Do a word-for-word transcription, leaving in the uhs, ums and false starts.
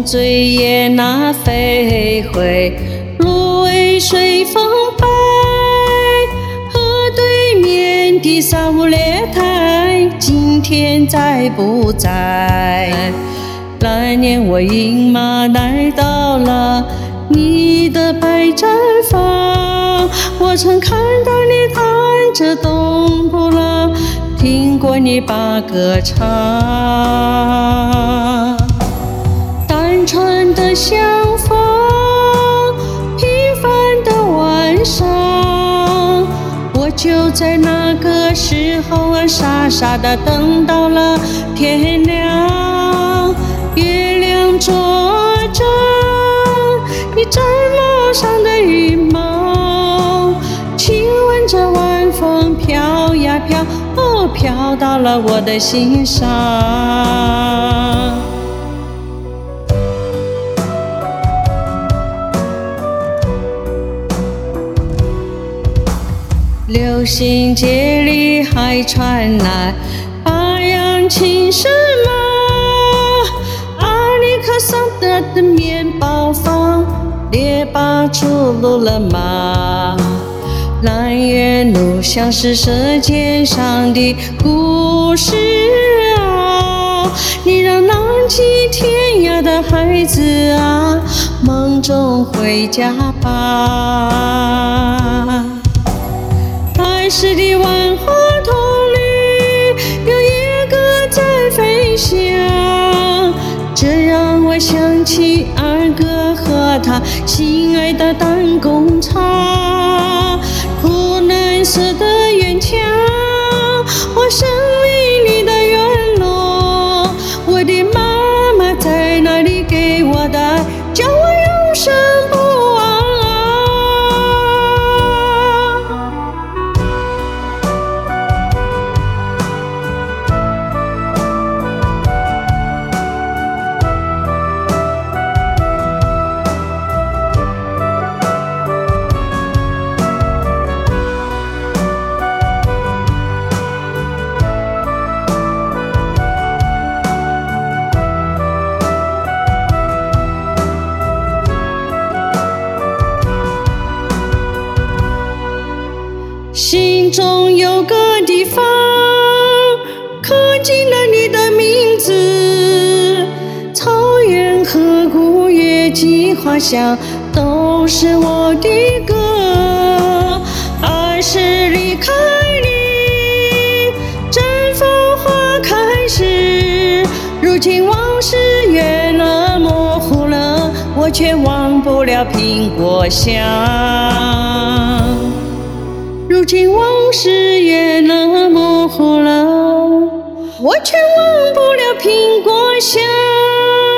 醉雁那飞回，芦苇随风摆。河对面的三五列台，今天在不在？来年我饮马来到了你的百毡房，我曾看到你弹着冬不拉，听过你把歌唱。单纯的相逢，平凡的晚上，我就在那个时候啊，傻傻的等到了天亮。月亮捉着你枕头上的羽毛，亲吻着晚风飘呀飘，哦，飘到了我的心上。流行街里还传来八样情什么，阿里克桑德的面包房，列巴出炉了吗？南岳路像是舌尖上的故事啊，你让浪迹天涯的孩子啊，梦中回家吧。爱诗的万花筒里有野鸽在飞翔，这让我想起二哥和他心爱的弹弓茶。湖南色的远墙，我生命里的远落，我的妈妈在那里给我的爱，叫我永生不忘啊。心中有个地方，刻进了你的名字，草原河谷月季花香都是我的歌。爱是离开你，绽放花开时，如今往事远了模糊了，我却忘不了苹果香。如今往事远了模糊了，我却忘不了苹果香。